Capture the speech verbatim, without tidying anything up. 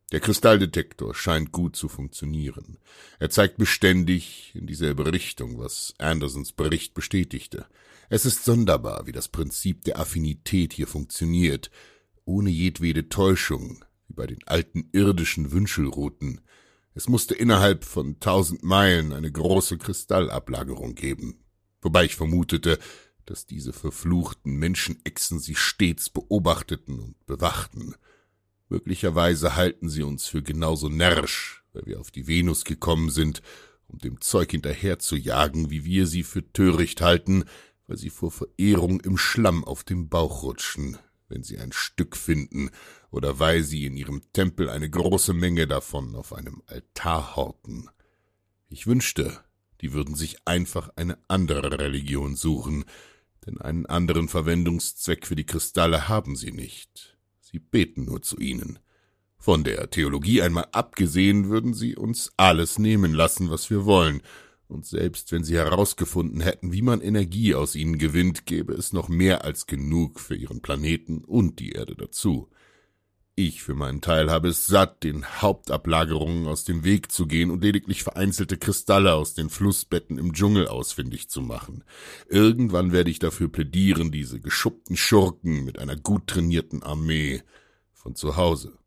Der Kristalldetektor scheint gut zu funktionieren. Er zeigt beständig in dieselbe Richtung, was Andersons Bericht bestätigte. Es ist sonderbar, wie das Prinzip der Affinität hier funktioniert, ohne jedwede Täuschung, wie bei den alten irdischen Wünschelruten. Es musste innerhalb von tausend Meilen eine große Kristallablagerung geben, wobei ich vermutete, dass diese verfluchten Menschenechsen sie stets beobachteten und bewachten. Möglicherweise halten sie uns für genauso närrisch, weil wir auf die Venus gekommen sind, um dem Zeug hinterher zu jagen, wie wir sie für töricht halten, weil sie vor Verehrung im Schlamm auf dem Bauch rutschen, wenn sie ein Stück finden, oder weil sie in ihrem Tempel eine große Menge davon auf einem Altar horten. Ich wünschte, die würden sich einfach eine andere Religion suchen, denn einen anderen Verwendungszweck für die Kristalle haben sie nicht. Sie beten nur zu ihnen. Von der Theologie einmal abgesehen, würden sie uns alles nehmen lassen, was wir wollen, und selbst wenn sie herausgefunden hätten, wie man Energie aus ihnen gewinnt, gäbe es noch mehr als genug für ihren Planeten und die Erde dazu. Ich für meinen Teil habe es satt, den Hauptablagerungen aus dem Weg zu gehen und lediglich vereinzelte Kristalle aus den Flussbetten im Dschungel ausfindig zu machen. Irgendwann werde ich dafür plädieren, diese geschuppten Schurken mit einer gut trainierten Armee von zu Hause